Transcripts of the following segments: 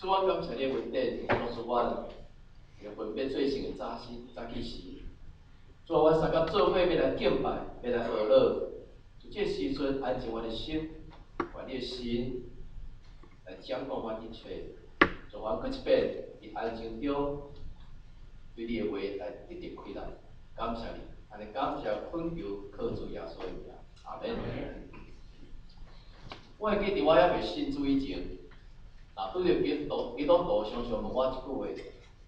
主我感谢你的恩典，帮助我分别做成的早起时。主我三甲做伙要来敬拜，要来和乐。这时阵安静我的心，愿你的心来掌管我一切。主我搁一遍伫安静中，对你的话来得到开导。感谢你，安尼感谢恳求靠主耶稣的名，阿门。我会记伫我还未信主以前，拄着基督徒常常问我一句话：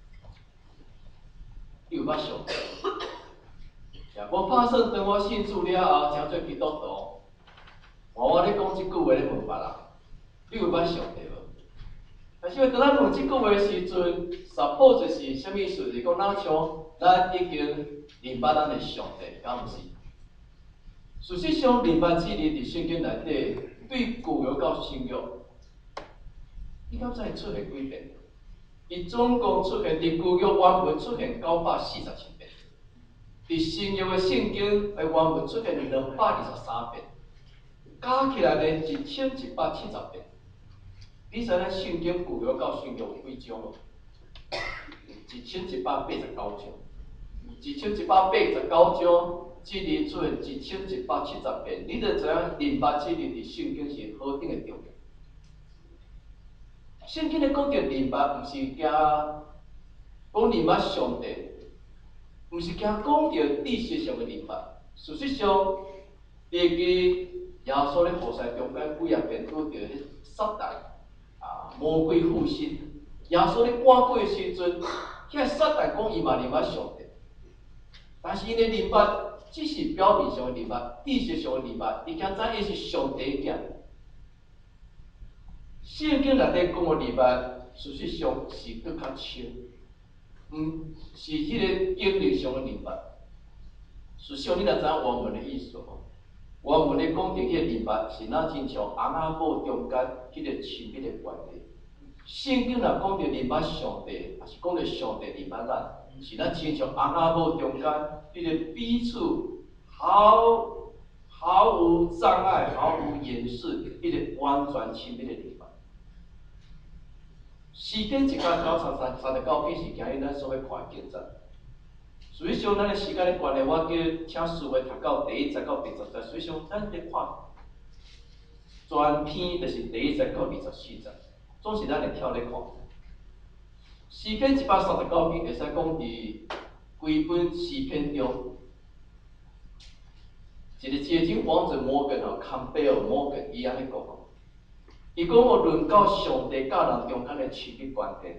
你有捌上帝？我拍算当我信主了后，成做基督徒，我咧讲即句话咧问别人：你有捌上帝无？但是当咱问即句话的时阵 ，suppose 就是啥物意思？是讲咱像咱已经明白咱的上帝，敢毋是？事实上，明白之理伫圣经内底，对旧约到新约，你敢知伊出现几遍？伊总共出现伫旧约原文出现947遍，伫新约的圣经的原文出现223遍，加起来呢1170遍。你知咱圣经旧约到新约有几种无？1189种，1189种，这里出现1170遍，你就知影明白这里伫圣经是何等的重要。圣经咧讲着明白，毋是惊讲明白上帝，毋是惊讲着知识上的明白。事实上，第记耶稣咧活塞中间几啊遍拄着迄撒旦魔鬼附身。耶稣咧赶鬼的时阵，遐撒旦讲伊嘛明白上帝，但是因的明白只是表面上的明白，知识上的明白，伊惊知伊是上帝的囝。圣经内底讲的明白，事实上是更较深，是迄个经历上的明白。事实上，你若知影原文的意思吼，原文咧讲着迄个明白是咱亲像翁仔某中间迄个亲密的关系。圣经若讲着明白上帝，也是讲着上帝明白咱，是咱亲像翁仔某中间迄个彼此毫无障碍、毫无掩饰、迄个完全亲密的明白。诗篇139篇是今日咱所要看的经章。实际上，咱的时间的关系，我叫请思维读到第1节到第10节。实际上，咱咧看全篇就是第1节到24节，总是咱会跳咧看。诗篇139篇会使讲伫规本诗篇中，一个接近王者摩根Campbell摩根伊安尼讲。伊讲我论到上帝甲人中间的亲密关系，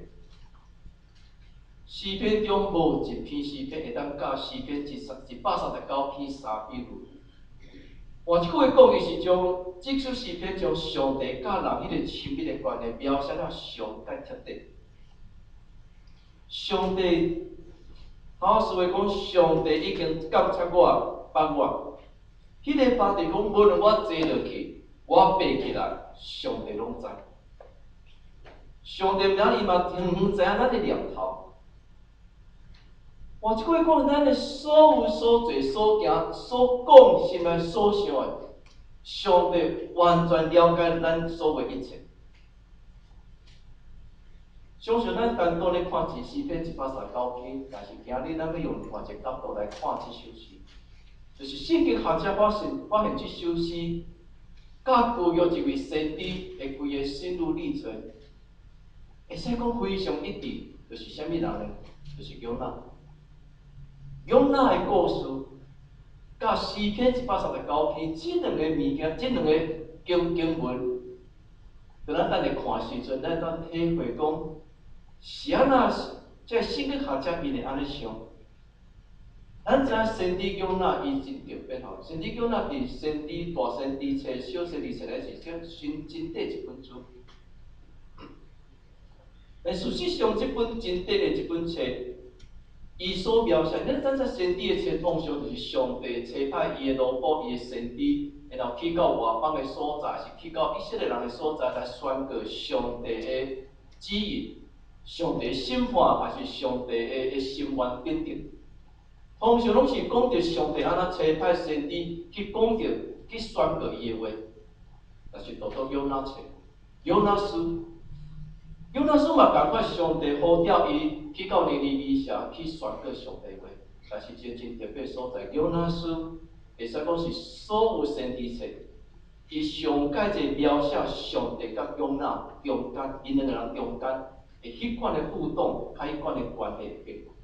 诗篇中无一篇诗篇会当甲诗篇139篇3比论。换一句话讲，伊是将这首诗篇将上帝甲人迄个亲密的关系描写了上介彻底。上帝，好思维讲，上帝已经感谢我，帮我。迄个法地讲，无论我坐落去，我爬起来。上帝拢知，上帝名伊嘛知影咱的念头。换一句话讲，咱的所有所做所行所讲心内所想的，上帝完全了解咱所有一切。相信咱单独咧看一诗篇139篇，但是今日咱要用另外一个角度来看这首诗，就是圣经学者发现这首诗。甲旧约一位先知的规个心路历程，会使讲非常一致，就是啥物人呢？就是约拿。约拿的故事，甲诗篇139篇这两个物件，这两个经文，当咱等下看时阵，咱当体会讲，是安那？这圣经学者因会安尼想。咱知影先知约拿伊真特别吼，先知约拿伫先知大先知册、小先知册咧是真短一本书。但事实上，这本真短的一本册，伊所描写，咱知先知的册通常就是上帝差派伊的奴仆、伊的先知，然后去到外邦的所在，是去到以色列人的所在来宣告上帝的旨意、上帝的审判，还是上帝的心愿等等。通常拢是讲着上帝安怎差派先知去讲着、去宣告伊的话，但是读到约拿册、约拿书， 约拿书嘛共款，上帝呼召伊去到尼尼微城去宣告上帝话，但是一个真特别所在，约拿书会使讲是所有先知册，伊上解一个描写上帝甲约拿中间，因两个人中间的迄款的互动，甲迄款的关系变化。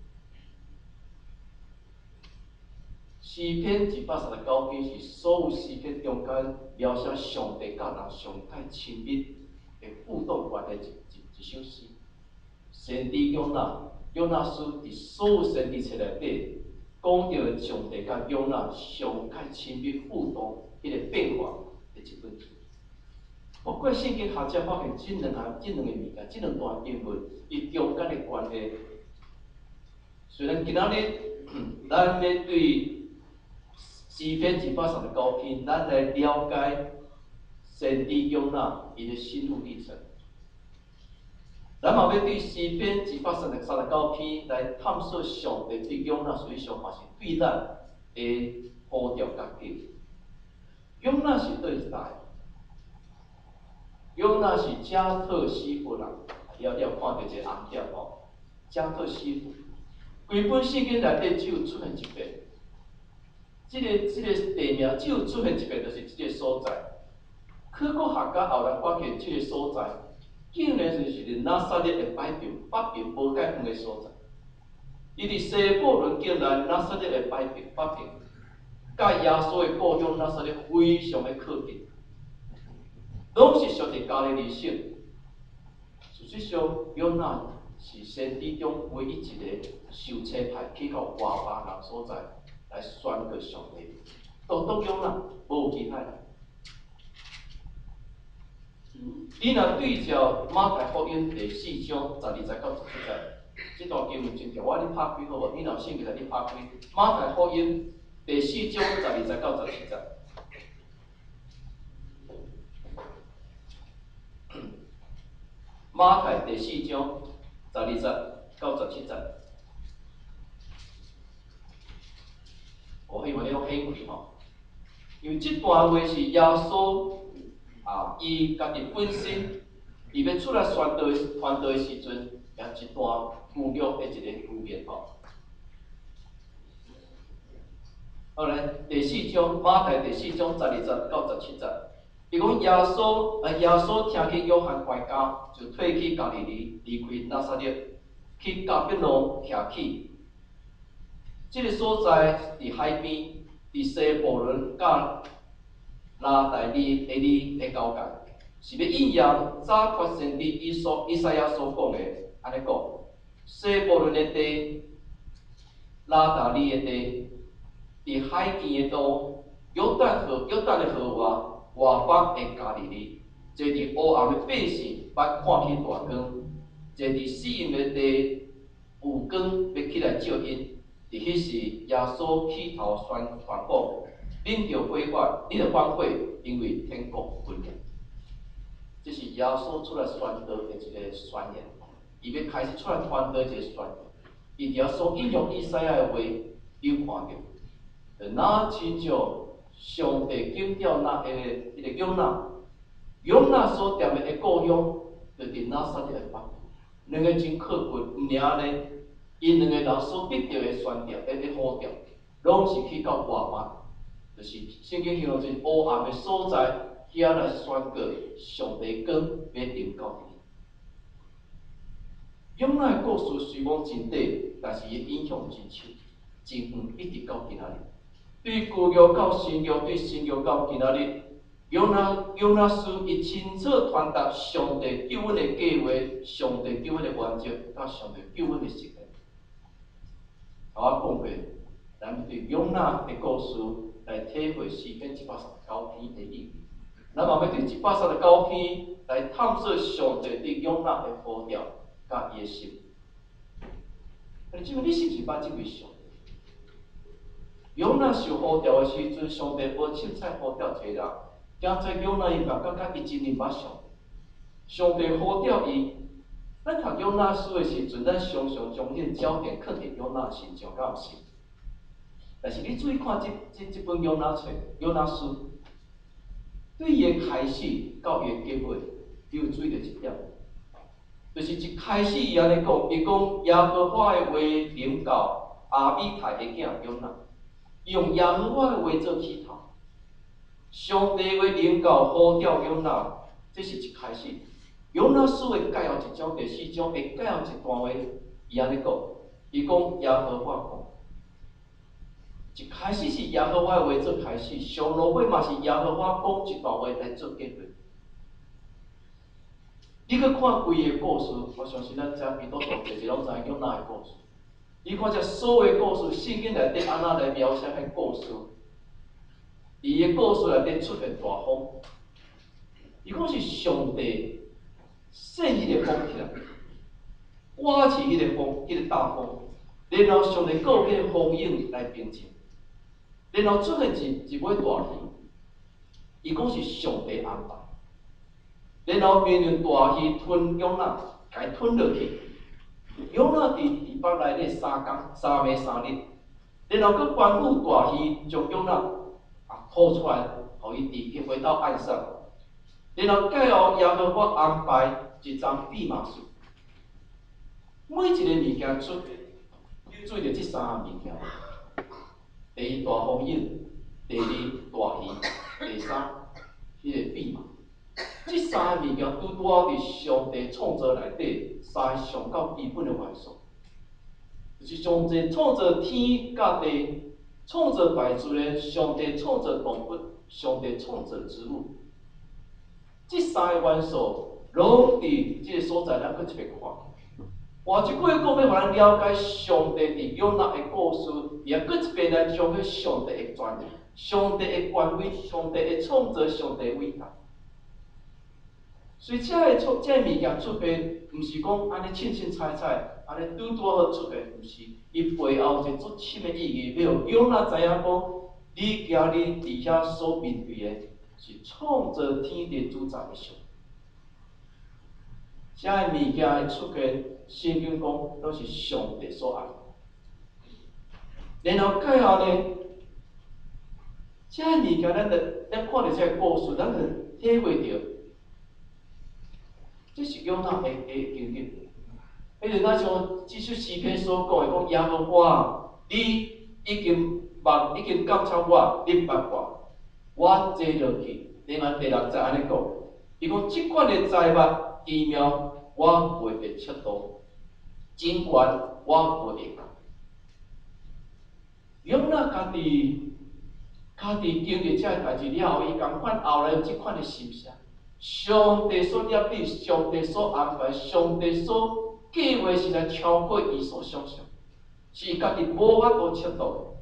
诗篇139篇是所有诗篇中间描写上帝甲人上界亲密的互动关系一首诗。先知约拿书伫所有先知册内底，讲到上帝甲约拿上界亲密互动迄个变化的一本书。包括圣经学者发现，这两个物件，这两段经文，伊中间的关系，虽然今仔日咱要对诗篇139篇，咱来了解先知约拿伊的心路历程。咱嘛要对诗篇139篇来探索上帝对约拿实际上嘛是对咱的呼召甲叫。约拿是对一代，约拿是加特西夫人，了看到一个红点吼，加特西夫，规本圣经内底只有出现一遍。这个地名只有出现一遍，就是这个所在。考古学家后来发现，这个所在竟然就是伫拿撒勒的北边无介远的所在。伊伫西布伦境内拿撒勒的北边，甲耶稣的故乡拿撒勒非常的靠近，拢是属于加利利省。事实上，约拿是先知中唯一一个受差派去到外邦人所在。来宣告上帝，独约拿，无有其他人。你若对照马太福音第4章12节到17节，这段经文真条，我你拍开好无？你若有兴趣，你拍开马太福音第4章12节到17节。马太第4章12节到17节。我希望你用兴趣吼，因为这段话是耶稣伊家己本身，伊要出来传道的时阵，也一段旧约的一个语言吼。后来第4章，马太第4章12节到17节，伊讲耶稣听去约翰关家，就退去加利利，离开拿撒勒，去加百农徛起。这个所在伫海边，伫西布伦甲拉代利的交界，是要应验早发先知以赛亚所讲的，安尼讲：西布伦的地、拉达利的地，伫海边的路，约旦的河外北的加利利，坐伫乌暗的百姓，捌看起大光；坐伫死荫的地，有光要起来照因。伫迄时，耶稣起头宣布：恁着悔改，你着反悔，因为天国近了。这是耶稣出来宣道的一个宣言，伊要开始出来传道一个宣言。伊伫遐所引用以赛亚的话，你有看到，哪亲像上帝拣调那迄个约拿所踮的故乡，就伫拿撒勒的北，两个真靠近，尔呢。因两个人所得到的宣调、的呼召，拢是去到外邦，就是圣经形容就是黑暗的所在，遐来宣告上帝光要临到你。约拿的故事虽讲真短，但是伊影响真深，真远，一直到今仔日。对旧约到新约，对新约到今仔日，约拿书伊清楚传达上帝救恩的计划、上帝救恩的原则，甲上帝救恩的实例。我讲过，咱对约拿的故事来体会诗篇139篇的意义。咱嘛要对139篇来探索上帝对约拿的呼召甲伊的心。你是毋是捌这位上帝？约拿受呼召的时阵，上帝无凊彩呼召一个人，惊在约拿伊感觉伊真哩捌上帝。上帝呼召伊。咱读约拿书的时阵，咱常常将迄个焦点放伫约拿身上，敢毋是？但是你注意看这本约拿书，对伊的开始到伊的结尾，你有注意到一点？ 就是一开始伊安尼讲，伊讲耶和华的话临到阿米太的囝约拿，用耶和华的话做起头。上帝话临到呼召约拿，这是一开始。约拿书会介绍一种，第四章会介绍一段话，伊安尼讲，伊讲耶和华讲。一开始是耶和华的话做开始，上路尾嘛是耶和华讲一段话来做结论。你去看规个故事，我相信咱遮边多同学拢知影约拿的故事。你看这所有的故事，圣经内底安那来描写迄故事，伊个故事内底出现大风，伊讲是上帝set迄个风起来，刮起迄个风，迄个大风，然后上帝告迄个风影来平静，然后出现一尾大鱼，伊讲是上帝安排。然后命令大鱼吞约拿，甲伊吞落去。约拿伫地北内底3天3暝3日，然后佮吩咐大鱼将约拿拖出来，互伊回到岸上。然后介绍耶和华安排一张蓖麻树，每一个物件出现，你注意着这3项物件：第一大风影，第二大鱼，第三迄个蓖麻。这3个物件拄拄伫上帝创造内底3个上较基本的元素，就是上帝创造天甲地，创造大自然，上帝创造动物，上帝创造植物。这3个元素拢伫这个所在，咱搁一遍看。换一句话讲，要互咱了解上帝伫约拿的故事，也搁一遍来彰显上帝的专业、上帝的权威、上帝的创造、上帝的伟大。所以这个物件出现，毋是讲安尼凊凊彩彩，安尼拄好出现，毋是，伊背后一个足深的意义。要约拿知影讲，你今日伫遐所面对的，是创造天地主宰的上帝。这个物件的出现，圣经讲都是上帝所安排。然后介绍呢，这个物件咱看到这个故事，咱就体会到。这是约拿的经历，迄就咱像这首诗篇所讲的，讲耶和华，你已经感谢我，你捌我，我坐落去。另外第6节安尼讲，伊讲即款的财物奇妙，我袂会测度，真悬我袂会讲。约拿家己经历这个代志了后，伊共款后来有即款的心声。上帝所立立，上帝所安排，上帝所计划是来超过伊所想象，是伊家己无法度测度的。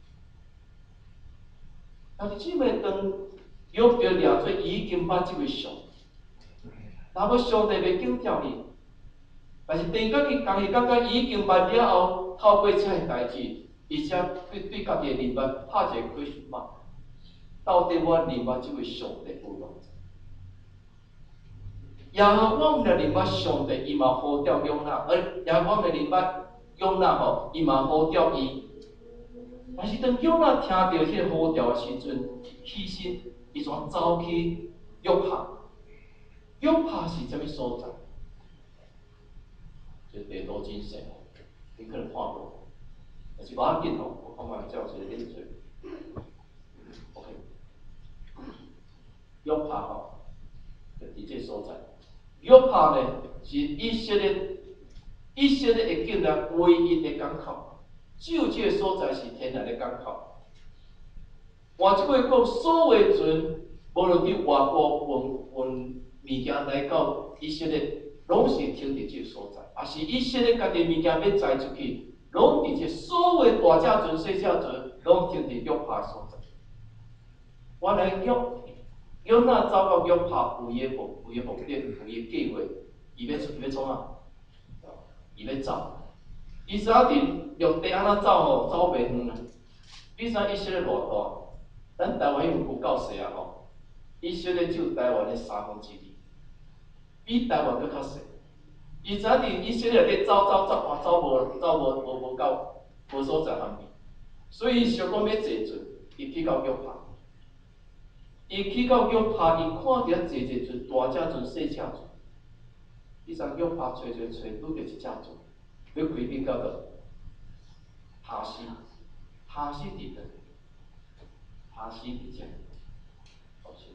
但是姊妹，当约伯掠做已经捌即位上帝，若要上帝袂警告伊，但是当家己感觉已经捌了后，透过这个代志，伊才对家己的人物拍一个 question mark， 到底我认捌即位上帝有偌济？耶和华毋来认捌上帝，伊嘛呼召约拿；而耶和华毋来认捌约拿吼，伊嘛呼召伊。但是当约拿听到迄个呼召的时阵，起身，伊怎走去约帕？约帕是啥物所在？就地图真细吼，你可能看过，但是无要紧吼，我看卖照一个点做。OK， 约帕吼，就伫这所在。约帕呢是以色列的境内唯一的港口，只有这个所在是天然的港口。换一句话讲，所有船无论去外国运物件来到以色列，拢是停伫这个所在，也是以色列家己物件要载出去，拢伫这所有大只船、小只船，拢停伫约帕所在。原来约拿走到约帕有伊个目的，有伊个计划，伊要创啊？伊要走。伊知影伫陆地安怎走吼，走袂远啊。你知以色列偌大？咱台湾有够细啊吼！以色列只有台湾的2/3，比台湾搁较细。伊知影伫以色列内底走无够，无所在方面，所以想讲要坐船，伊去到约帕。伊去到约帕，伊看着坐船，大只船、小只船。 你知约帕找，拄着一只船，要开去到倒？哈西，哈西伫倒？哈西伫遮，好笑。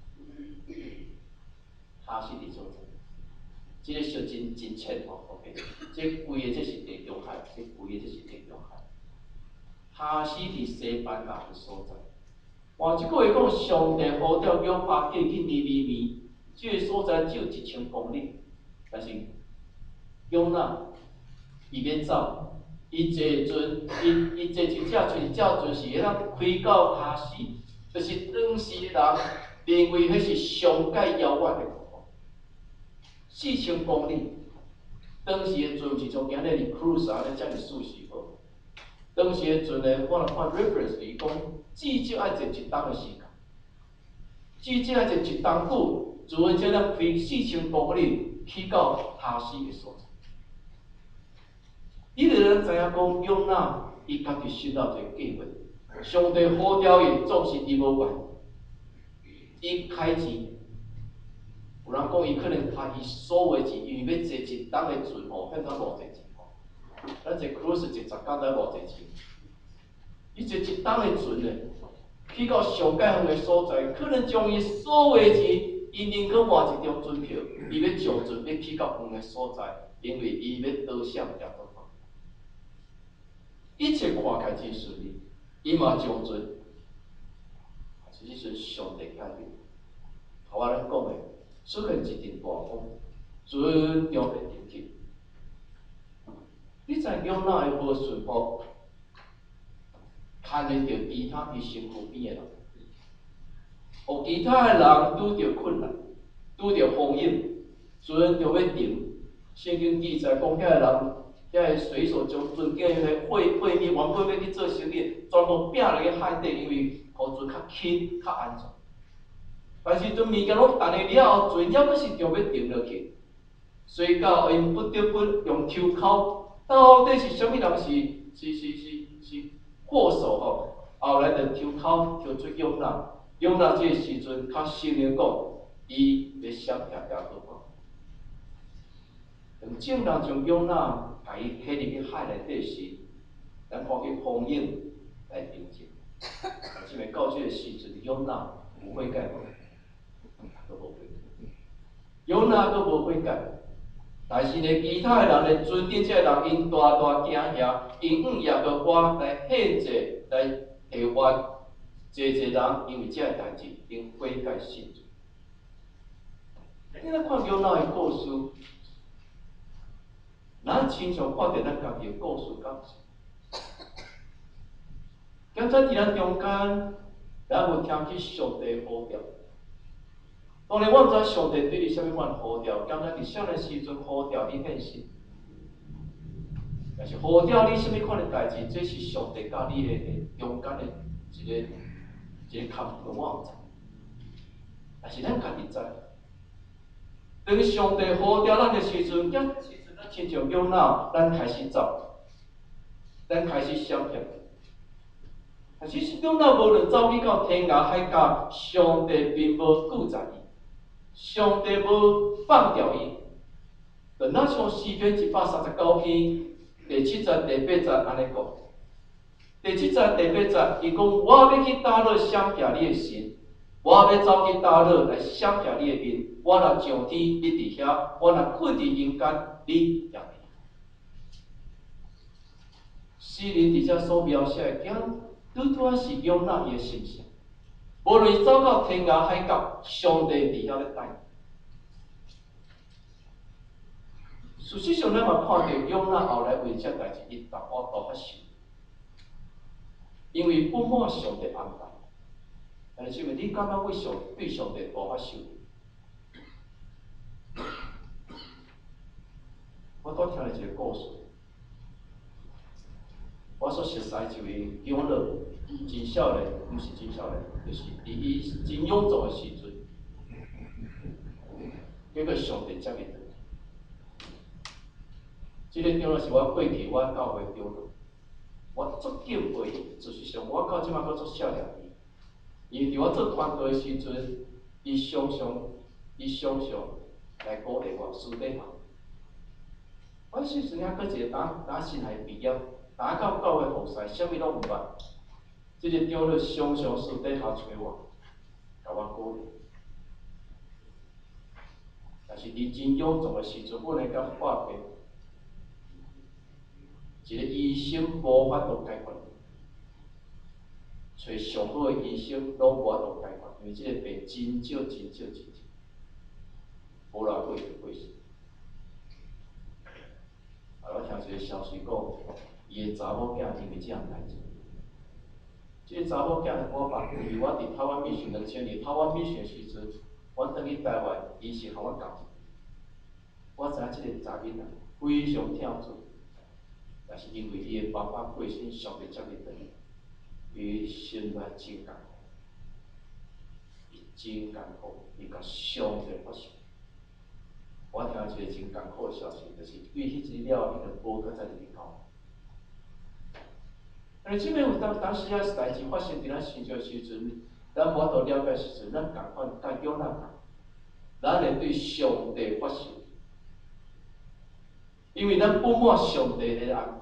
哈西伫所在，即个小真浅吼 ，OK， 这规个这是地中海，这规个这是地中海。哈西伫西班牙的所在。换一句话讲，上帝呼召约帕过去尼尼微，即个所在只有1000公里，但是约拿伊要走，伊坐船，伊坐一只船是会当开到哈西，就是当时人认为迄是上界遥远的地方，4000公里。当时的船是从今日的 cruise 安尼遮尔舒适无？当时的船呢，我来看 reference 伊讲，至少爱坐1冬的时间，至少爱坐1冬久，船才能开4000公里去到哈西的所在。你就能知影讲，约拿伊家己心内一个计划，上帝呼召伊，总是伊无管，伊开钱。有人讲伊可能花伊所有钱，因为要坐1冬的船吼，变成偌济钱吼。咱坐 cruise 坐10天才偌济钱。伊坐1冬的船呢，去到上界远的所在，可能将伊所有的钱，伊宁可换一张船票，伊要上船要去到远的所在，因为伊要倒向亚当方。一切看起来真顺利，伊嘛上船，是迄阵上帝介入，头仔咱讲的。出现一阵大风，船中会沉去。你知约拿的无顺服，牵连着其他伊身躯边的人，互其他的人拄着困难，拄着风险，船就要停。圣经记载讲，遐个人，遐个水手将船顶迄货面原本要去做生意，全部拼落去海底，因为互船较轻、较安全。但是，当物件拢等下了后，船还阁是着要停落去，所以到因不得不用抽口，到底是啥物人是祸首吼？后来就抽口抽出约拿，约拿这个时阵较承认讲，伊要闪避亚当方。当众人将约拿甲伊推入去海内底时，咱看去风险来平静。因为到这个时阵，约拿有悔改无？都无悔改，约拿都无悔改，但是呢，其他的人呢，船顶这个人因大惊吓，因耶和华来献祭来下冤，侪人因为这个代志因悔改信主。你来看约拿的故事，咱亲像看着咱家己的故事敢是？刚才伫咱中间，咱有听起上帝呼召。当然，我毋知上帝对你啥物款呼召，刚才伫少年时阵呼召你献身，但是呼召你啥物款的代志，这是上帝甲你的中间的一个坎坷，我毋知。但是咱家己知，当上帝呼召咱的时阵，咱亲像约拿，咱开始走，咱开始闪避。但是约拿无论走去到天涯海角，上帝并无顾在伊。上帝无放掉伊，就那像诗篇139篇第7节、第8节安尼讲。第7节、第8节，伊讲：我要去打扰闪避你的神，我要走去打扰来闪避你的面。我若上天，你伫遐；我若困伫阴间，你也伫。诗人伫遮所描写的，拄啊是约拿伊的心声。无论伊走到天涯海角，上帝伫遐咧等。事实上，咱嘛看到约拿后来为这代志，伊大发受，因为不满上帝安排。但是，你感觉为对上帝大发受？我拄听了一个故事，我所熟悉一位长老。真少年，毋是真少年，就是伫伊真勇壮的时阵，结果上帝接伊倒。这个长老是我过去我教会长老，我足敬佩伊。事实上，我到即摆阁足少年伊，因为伫我做团队的时阵，伊常常来鼓励我，私底下我时阵啊，搁一个打新来毕业，打到教会服侍，啥物拢毋捌。即个长老常常私底下找我，甲我鼓励。但是伫真臃肿的时阵，阮会甲破病，一个医生无法度解决，找上好的医生拢无法度解决，因为即个病真少真少真少，无偌久就过世。我听一个消息讲，伊的查某囝因为即项代志，即个查某囝我捌，因为我伫台湾密训2000年台湾密训时阵，我倒去台湾，伊是互我教。我知影即个查囡仔非常跳出，但是因为伊的爸爸过身，上帝接伊转来，伊心内真艰苦，伊真艰苦，伊甲上帝发誓。我听一个真艰苦的消息，就是对迄日了，伊就无搁再入去教。但是即个有当时啊代志发生伫咱身上时阵，咱无法度了解时阵，咱共款甲养咱共，咱会对上帝发誓，因为咱不满上帝的安排。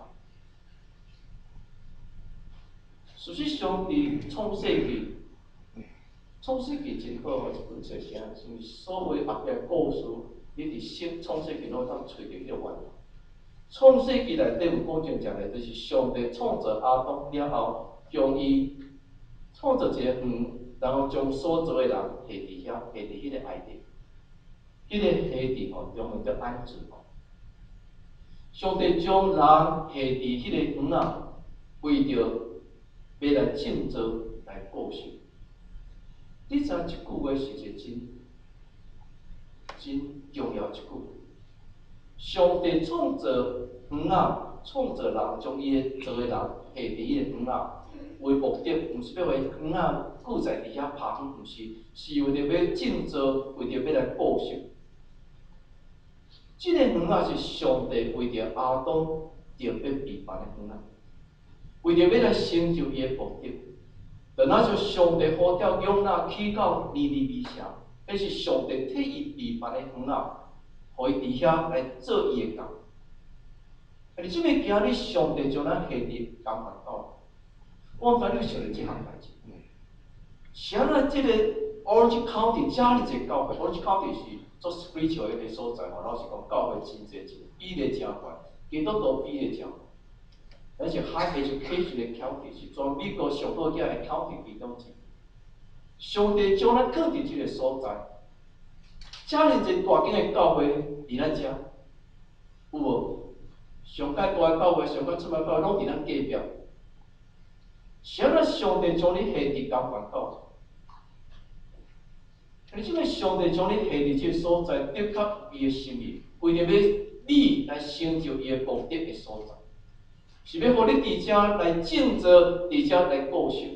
事实上，伫创世纪，创世纪真好哦，一本册啥，因为所有后壁故事，你伫创世纪拢当找到迄个源头。创世纪内底有讲真正的，就是上帝创造亚当了后，将伊创造一个园，然后将所做的人下伫遐，下伫迄个海地。迄个下地吼，中文叫安置吼。上帝将人下伫迄个园啊，为着要来建造来过寿。你知影即句话是一个真重要一句。上帝创造园啊，创造人，将伊的做的人下伫迄个园啊，为目的，毋是要为园啊固在伫遐拍远，毋是，是为着要建造，为着要来过寿。即个园啊是上帝为着亚当特别备办的园啊，为着要来成就伊的目的。就那像上帝呼召约拿去到尼尼微城，迄是上帝替伊备办的园啊，互伊伫遐来做伊的工。而即个今日上帝将咱下伫工课到，我反正想着即项代志。是安怎？即个 Orange County 加入一个教会 ，Orange County 是做 spiritual 的所在嘛，老实讲，教会真济，比例真悬，基督徒比例真悬。而且 High Education 的 county 是全美国上好遐的 county 其中之一。上帝将咱放伫即个所在，遮尔一大间的教会伫咱遮，有无？上界大的教会、上界出名教会，拢伫咱隔壁。是安怎上帝将你下伫工课到？而即个上帝将你下伫即个所在，的确伊的心意，为着要你来成就伊的目的的所在。是要互你伫遮来建造，伫遮来过寿。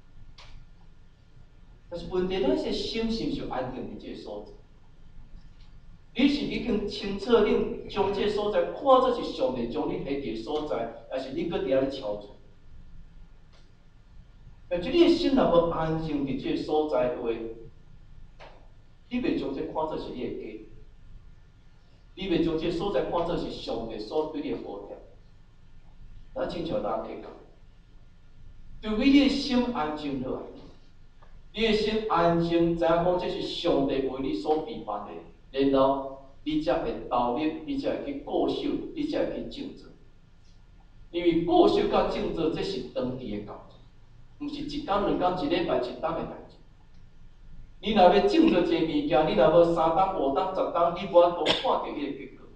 但是问题，咱是心是毋是安定伫即个所在？你是已经清楚恁将即个所在看作是上帝将你下伫所在，还是你搁伫遐咧操作？但是你的心若无安静伫即个所在的话，你袂将这看作是你的家，你袂将这所在看作是上帝所对你的呼召。咱亲像大家讲，除非你的心安静落来，你的心安静，知影讲这是上帝为你所备办的，然后你才会投入，你才会去过守，你才会去建造。因为过守甲建造，这是长期的工作，毋是一天两天、一礼拜、一冬的代志。你若要建造一个物件，你若无3冬、5冬、10冬，你无法度看到迄个结果。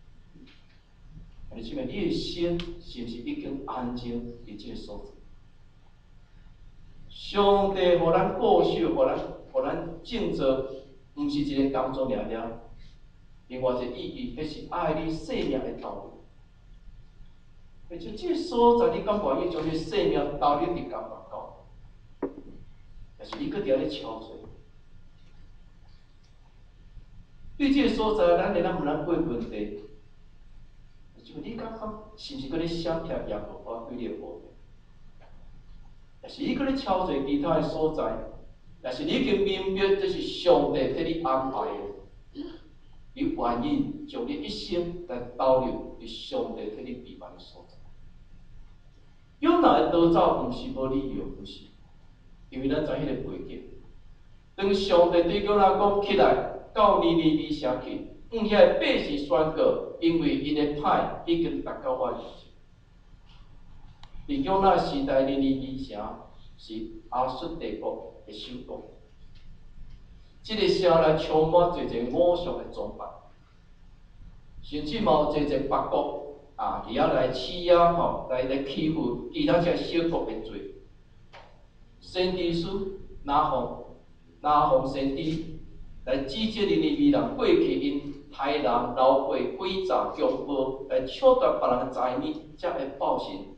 而且你的心是毋是已经安静伫即个所在？上帝互咱过守，互咱建造，毋是一个工作尔尔。另外一个意义，迄是爱你生命的投入。而且即个所在，你敢愿意将你生命投入伫工课到？但是你搁伫遐咧操作。对即个所在，咱毋通过问题。就你感觉是毋是搁咧闪贴耶和华对你的呼召？但是你搁咧操作其他的所在，但是你已经明白这是上帝替你安排的，你完愿意将你一生来投入伫上帝替你备办的所在。约拿的逃走，毋是无理由，毋是，因为咱知迄个背景。当上帝对约拿讲起来，到尼尼微城去，遐个百姓宣告，因为因的歹已经达到我面前。伫约拿时代，尼尼微城是亚述帝国的首都。这个城内充满侪偶像的崇拜，甚至嘛有侪别国伫遐来欺压来欺负其他遮小国的罪。先知书拿奉先知来指责尼尼微人过去因豺狼老婆诡诈强暴来抢夺别人的财物，才会报神。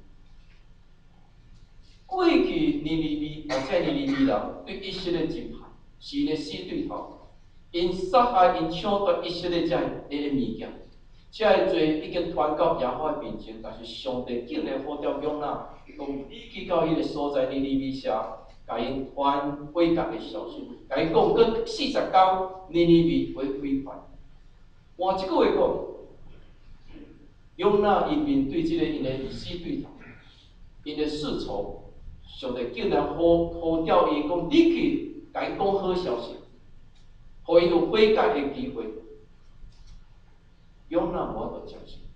过去尼尼微人对以色列真歹，是因的死对头，因杀害、因抢夺以色列遮个物件，遮个罪已经传到耶和华面前，但是上帝竟然呼召约拿，讲你去到迄个所在尼尼微城，甲因传悔改的消息，甲因讲过40天，尼尼微会毁坏。换一句话讲，约拿因面对即个因的死对头，因的世仇。上帝竟然呼召伊讲，你去甲伊讲好消息，互伊有悔改的机会。约拿无法度接受。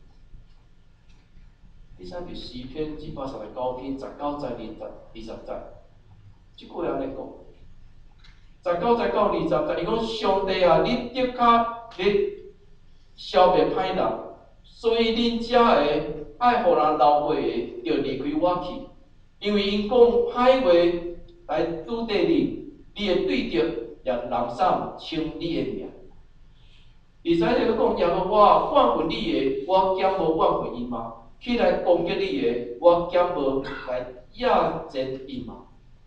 第三句诗篇239篇19节20节，即句安尼讲：19节到20节，伊讲上帝啊，你的确咧消灭歹人，所以恁遮个爱互人流血的，就离开我去。因为因讲歹话来拄缀你，你会对着也人送称你的名。20节佫讲，耶和华挽回你的，我减无挽回伊吗？起来攻击你的，我减无来亚战伊吗？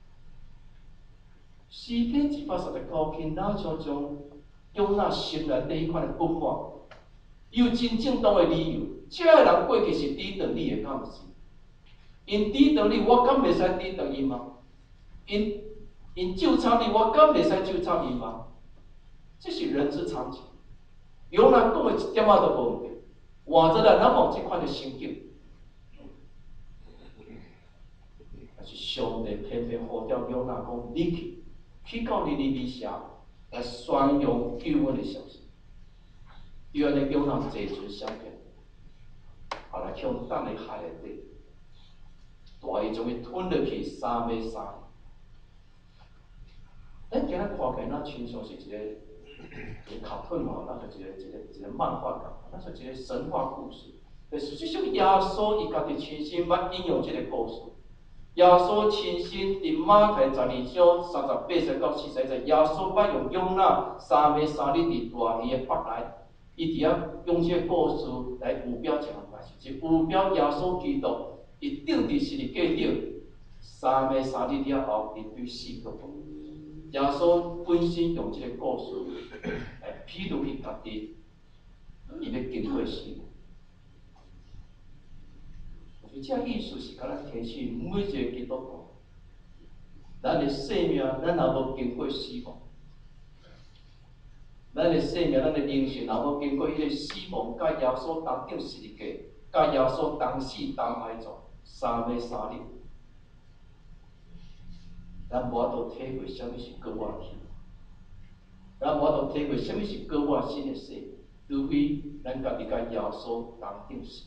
诗篇139篇，哪像将约拿心内底迄款的不满，有真正当的理由。遮个人过去是抵挡你的，敢毋是？因抵挡你，我敢袂使抵挡伊吗？因纠缠你，我敢袂使纠缠伊吗？这是人之常情。约拿讲的一点仔都无问题。换做咱望即款的心境，但是上帝偏偏呼召约拿讲：你去到尼尼微城来宣扬救恩的消息。伊安尼约拿坐船相骗，后来向等的海内底。大鱼将伊吞落去3尾3。咱今仔看起来，咱亲像是一个卡通吼，咱就一个漫画感，咱是一个神话故事。但实际上，耶稣伊家己亲身捌引用这个故事。耶稣亲身伫马太12章38节到40节，耶稣捌用约拿3尾3日伫大鱼的腹内，伊伫遐用这个故事来预表一项代志，就预表耶稣基督。伊定伫十字架顶3尾3日了后，伊对死个报。耶稣本身用这个故事来披露伊家己，伊要经过死亡。所以，这意思是甲咱提醒每一个基督徒，咱的生命，咱若无经过死亡，咱的生命，咱的灵性若无经过迄个死亡，甲耶稣同顶十字架，甲耶稣同死同埋葬。3尾3日，咱无法度体会什么是过活体，咱无法度体会什么是过活新的生命，除非咱家己甲耶稣同顶死，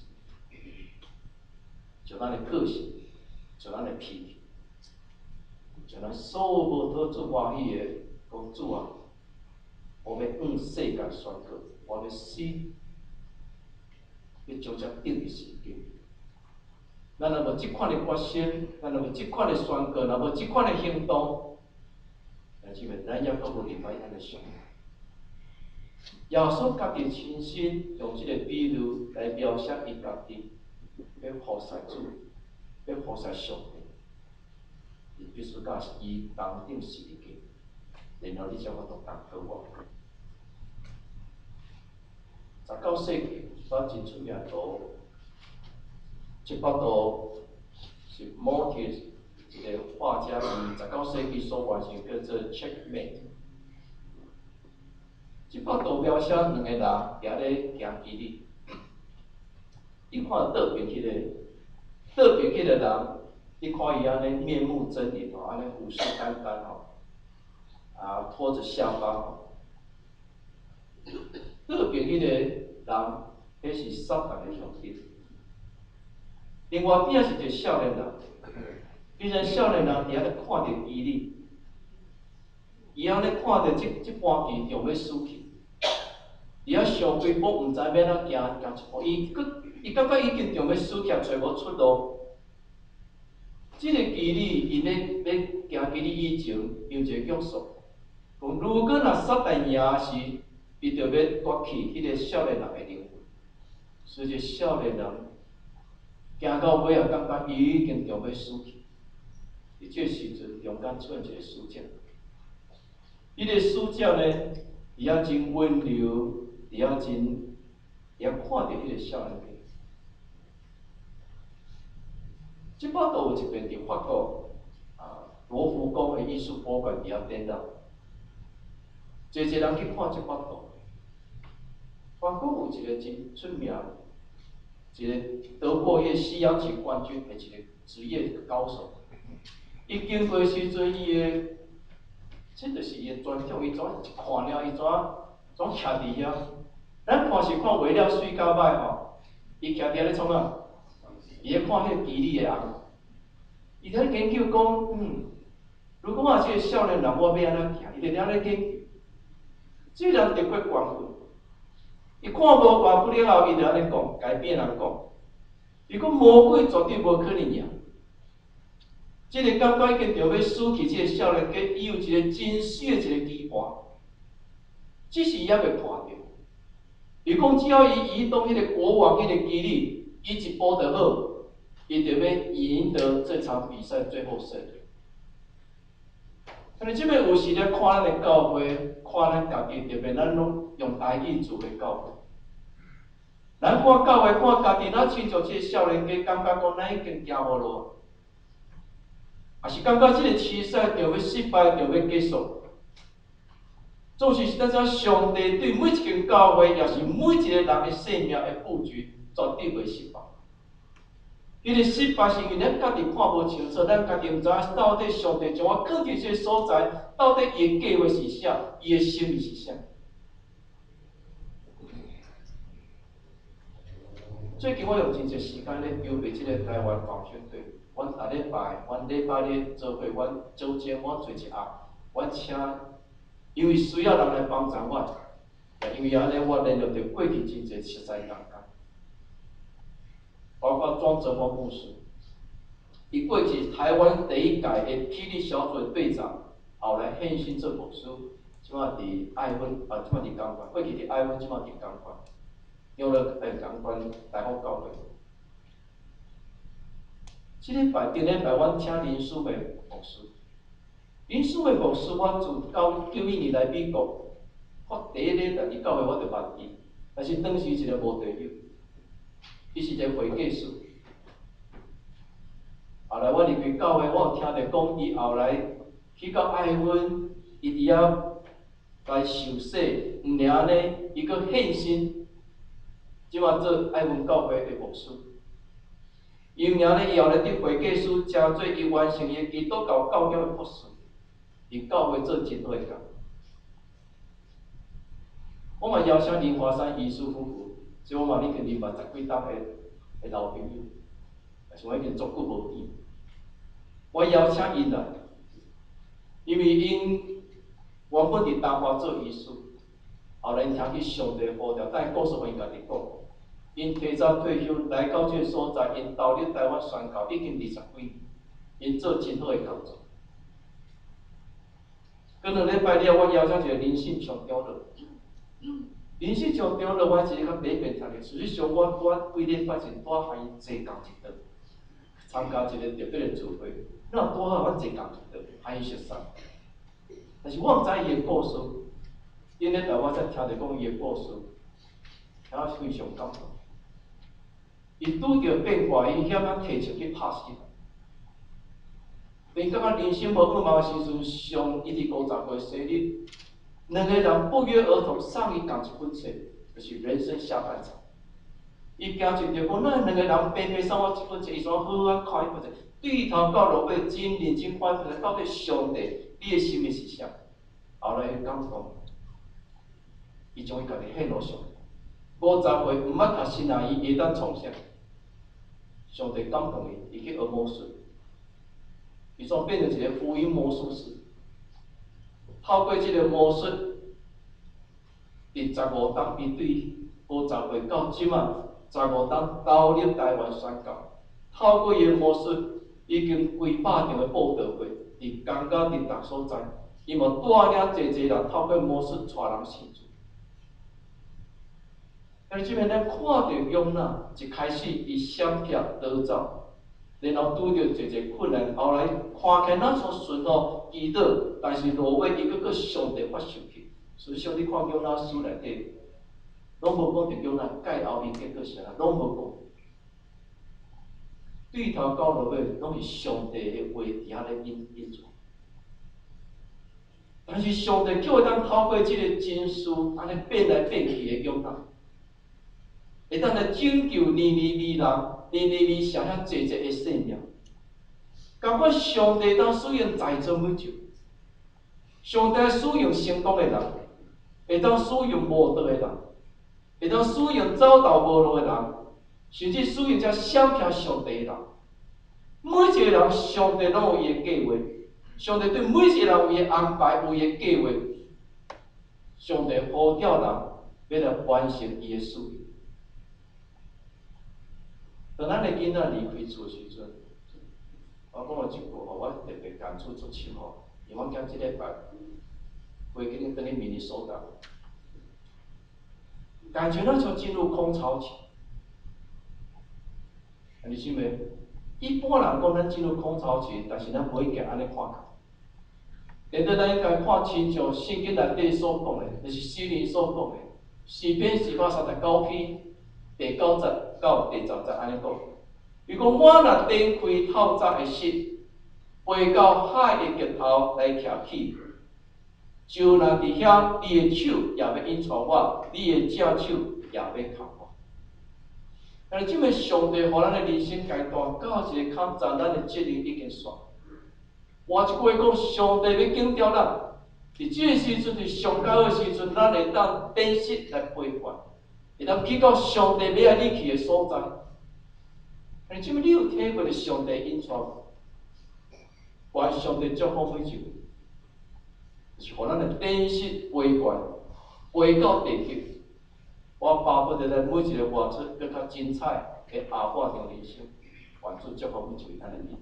就咱的个性，就咱的脾气，就咱所有无讨主欢喜的，讲主啊，我要向世界宣告，我要死，要将这定伫世界。咱若无即款的决心，咱若无即款的宣告，若无即款的行动，但是咱也阁无明白咱的上帝。耶稣家己亲身用即个比喻来描写伊家己，要服侍主，要服侍上帝，伊必须甲伊同顶十字架，然后你才法度同过我。19世纪捌真出名图。这幅图是Motis 一个画家伫19世纪所完成，叫做 Checkmate。 即摆图标写两个人行咧行基里，你看倒边迄个人，你看伊安尼面目狰狞吼，安尼虎视眈眈吼，啊拖着下巴吼，倒边迄个人，迄是撒旦的兄弟。另外边是一个少年人，既然少年人伫遐咧看着基里，伊安尼看着即盘棋中要输去。伫遐上规步，毋知要怎行一步，伊感觉已经中要输去，找无出路。即个基里，伊要行基里以前，有一个约束，讲如果若撒旦赢时，伊就要夺去迄个少年人的灵魂。所以，这少年人行到尾啊，感觉伊已经中要输去。伫这时阵，中间出现一个主角。迄个主角呢，伊也真温柔。伊也看着迄个少年人。即摆都有一边伫法国罗浮宫的艺术博物馆伫遐展览，侪人去看即摆图。法国有一个真出名，一个德国迄西洋棋冠军的一个职业高手。伊经过时阵，这就是伊的专长，伊怎一看了，伊怎徛伫遐。咱看是看画了水到歹吼，伊徛伫遐咧创啥？伊咧看迄个基里的红。伊在研究讲，如果我是个少年人，我要安怎行？伊就伫遐咧研究。这个人得过关分，伊看无关不了后，伊就安尼讲，改变人讲。伊讲魔鬼绝对无可能赢。这个感觉已经着要输去，这个少年家伊有一个真死的一个期盼，只是伊还袂看到。伊讲，只要伊移动迄个国王迄个基里，伊一步就好，伊就要赢得这场比赛最后胜利。但是即摆有时咧看咱的教会，看咱家己，特别咱拢用台语做的教会，咱看教会看家己，咱亲像即个少年家，感觉讲咱已经行无路，也是感觉即个比赛就要失败，就要结束。总是咱知上帝对每一间教会，也是每一个人的生命的布局，绝对袂失败。伊个失败是因为咱家己看无清楚，咱家己毋知影到底上帝将我放伫这个所在，到底伊的计划是啥，伊的心意是啥。最近我用真侪时间咧筹备即个台湾防选队，阮下礼拜，阮礼拜日做伙，阮组织我做一下，阮请。因为需要人来帮助我，因为安尼我联络到过去真侪实在同工，包括庄哲峰牧师，伊过去台湾第一届的霹雳小组的队长，后来献身做牧师，即马伫爱文即马伫公馆，过去伫爱文，即马伫公馆，用了公馆台福教会。即礼拜顶礼拜，阮请林书伟牧师。林书伟牧师，我自9年来美国，我第一日来伫教会，我就捌伊，但是当时一个无地友，伊是一个会计师。后来我离开教会，我有听着讲，伊后来去到爱文，伊伫遐来受洗，毋尔安尼，伊阁献身，即马做爱文教会的牧师。因尔呢，伊后来伫会计师，诚做伊完成伊的基督教教育的博士。伫教会做真好诶工，我嘛邀请林华山医师夫妇，所以我嘛已经认识10几档诶老朋友，但是我已经足久无见。我邀请因来，因为因原本伫台华做医师，后来因听去上帝呼召，但故事互因家己讲，因提早退休来到这个所在，因投入台湾宣教已经20几年，因做真好诶工作。过2礼拜了，我邀请一个林信强长老。林信强长老，我一个较礼拜听的。事实上，我几礼拜前带伊坐共一桌，参加一个特别的聚会。那带阮坐共一桌，伊熟悉。但是我毋知伊的故事，因咧台我才听着讲伊的故事，听我非常感动。伊拄着变化，伊险啊提出去拍死。因感觉人生无五毛的时阵，上一直50岁生日， 两个人不约而同送伊同一本册，就是人生下半场。伊行进着讲，咱两个人平平送我一本册，伊说好啊，看一本册，对头到落尾，真认真看一本册，到底上帝你的心意是啥？后来伊感动，伊将伊家己献落上帝。50岁毋捌读神啊，伊会当创啥？上帝感动伊，伊去学魔术，伊煞变成一个福音魔术师。透过这个魔术，伫15当伊对50岁到即啊，15当投入台湾宣教。透过伊个魔术，已经几百场的布道会，伫港港伫逐所在，伊嘛带领济人透过魔术带人信主。但是即边咱看到约拿一开始伊闪避逃走，然后拄着济困难，后来看起来咱所顺路祈祷，但是落尾伊搁上帝发生气。所以上帝看约拿书内底，拢无讲着约拿介后伊结果是啥，拢无讲。对头到落尾，拢是上帝的话伫遐咧引出。但是上帝叫伊当透过即个真事，安尼变来变去的约拿。会当来拯救尼尼微人、尼尼微城遐济的性命。感觉上帝当使用在座每一位，上帝使用成功的人，会当使用无道的人，会当使用走投无路的人，甚至使用遮闪避上帝的人。每一个人，上帝拢有伊的计划，上帝对每一个人有伊的安排，有伊的计划。上帝呼召人，要来完成伊的使命。当咱的囡仔离开厝时阵，我讲了一句话，我特别感触足深吼。因为我今即礼拜回去等于明年收到，感觉那就进入空巢期。你信没？一般人讲咱进入空巢期，但是咱袂记安尼看到。连着咱应该看亲像圣经内底所讲的，就是诗人所讲的，诗篇439篇第9节到第10节安尼讲。伊讲我若展开透早的室，飞到海的尽头来徛起，就若伫遐，你的手也要引带我，你的正手也要靠我。但是，即个上帝互咱的人生阶段到一个坎站，咱的责任已经煞。换一句话讲，上帝要警告咱，伫即个时阵，伫上高的时阵，咱会当展示来陪伴，会当去到上帝要爱你去的所在。但是，即个你有体会着上帝引带无？愿上帝祝福每一位，就是互咱的展示陪伴，陪到地极。我巴不得咱每一个活出更较精彩的下半场人生，愿主祝福每一位咱的人。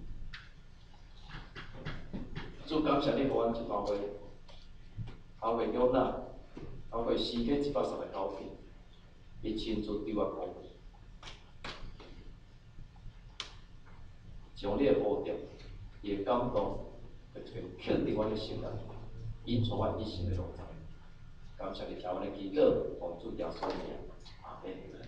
主感谢你，互阮这段话，透过约拿，透过诗篇139篇，伊亲自对我讲，将你的呼召，伊的感动，肯定我的心内，引出我一生的路程。感谢你听阮的祈祷，奉主耶稣名，阿门。